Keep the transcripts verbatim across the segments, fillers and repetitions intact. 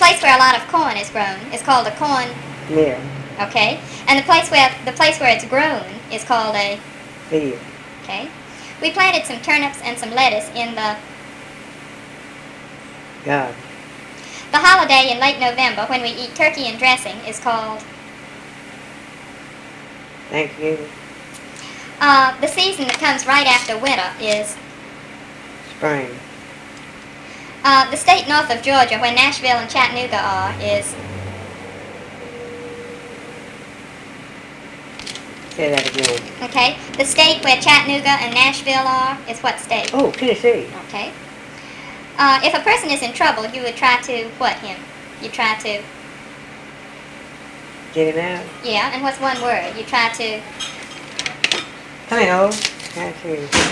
place where a lot of corn is grown is called a corn. Mill. Okay. And the place where the place where it's grown is called a Field. Okay. We planted some turnips and some lettuce in the Garden. The holiday in late November when we eat turkey and dressing is called Thanksgiving. Uh, the season that comes right after winter is Spring. Uh, the state north of Georgia, where Nashville and Chattanooga are, is Say that again. Okay. The state where Chattanooga and Nashville are is what state? Oh, Tennessee. Okay. Uh, if a person is in trouble, you would try to what him? You try to Get him out. Yeah. And what's one word? You try to Come in, old. Try to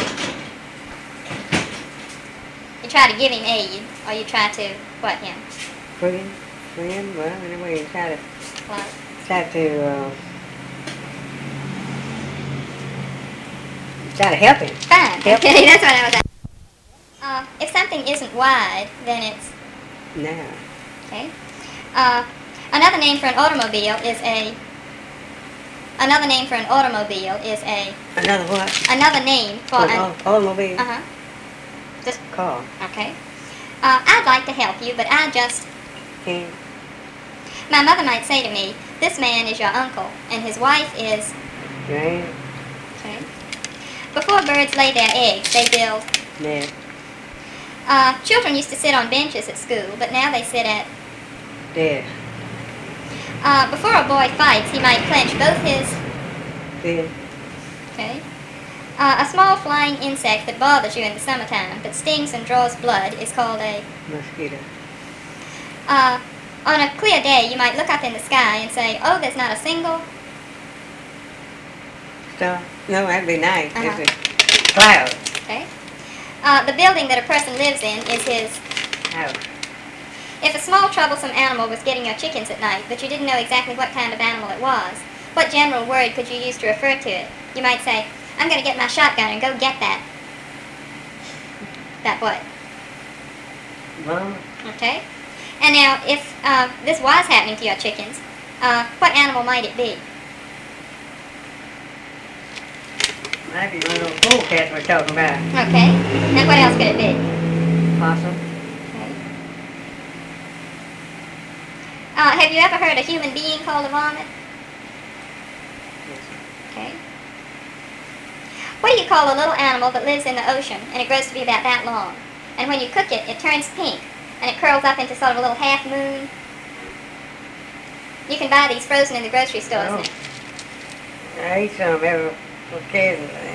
you try to give him aid, or you try to what him? free him. Free him. Well, anyway, you try to What? try to uh, try to help him. Fine. Yep. Okay. That's what I was asking. Uh, if something isn't wide, then it's Now. okay. Uh, another name for an automobile is a. Another name for an automobile is a. Another what? Another name for An an. au- automobile. Uh huh. Just Car. okay. Uh, I'd like to help you, but I just. Can. My mother might say to me, "This man is your uncle, and his wife is." Drain. Okay. Before birds lay their eggs, they build. Nest. Uh, children used to sit on benches at school, but now they sit at. Dead. Uh, before a boy fights, he might clench both his. Dead. Okay. Uh, a small flying insect that bothers you in the summertime, but stings and draws blood, is called a. Mosquito. Uh, on a clear day, you might look up in the sky and say, "Oh, there's not a single." Star. No, that'd be nice. Uh-huh. It's a cloud. Okay. Uh, the building that a person lives in is his. House. If a small troublesome animal was getting your chickens at night, but you didn't know exactly what kind of animal it was, what general word could you use to refer to it? You might say, "I'm going to get my shotgun and go get that." That what? Mama. Okay. And now, if uh, this was happening to your chickens, uh, what animal might it be? Might be one of those polecats we're talking about. Okay. And what else could it be? Possum. Okay. Uh, have you ever heard a human being called a vomit? Okay. What do you call a little animal that lives in the ocean and it grows to be about that long? And when you cook it, it turns pink and it curls up into sort of a little half moon? You can buy these frozen in the grocery stores Oh. now. I eat some every occasionally.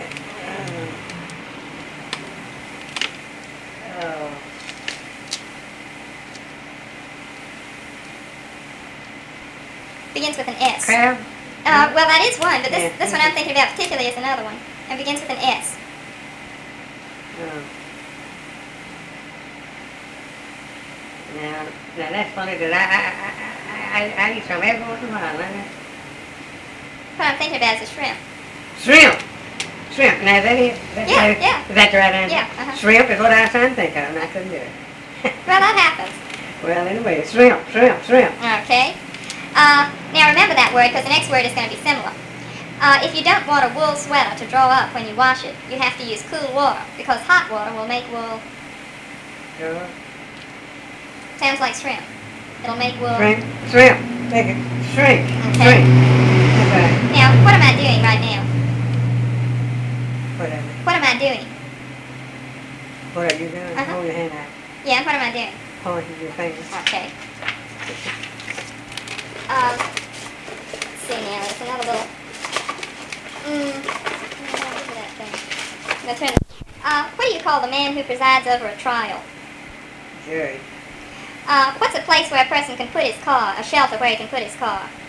Oh. Begins with an S. Crab? Uh, well, that is one, but this, Yeah. this one I'm thinking about particularly is another one. And begins with an S. Oh. Now, now that's funny that I, I, I, I, I eat some every once in a while, isn't it? What I'm thinking about is a shrimp. Shrimp! Shrimp. Now, is that it? That, Yeah, that, yeah. Is that the right answer? Yeah, uh-huh. Shrimp is what I was trying to think of, and I couldn't do it. Well, that happens. Well, anyway, shrimp, shrimp, shrimp. Okay. Uh, now remember that word because the next word is going to be similar. Uh, if you don't want a wool sweater to draw up when you wash it, you have to use cool water because hot water will make wool. Sure. Sounds like shrimp. It'll make wool. Shrimp, shrimp. Take it. Shrink, Okay. shrink. That's right. Now, what am I doing right now? Whatever. What am I doing? What are you doing? Uh-huh. Hold your hand out. Yeah, what am I doing? Pointing your finger. Okay. Um, let's see now. There's another little. Mm, what is that thing? I'm gonna turn. Uh, what do you call the man who presides over a trial? Jury. Uh, what's a place where a person can put his car? A shelter where he can put his car?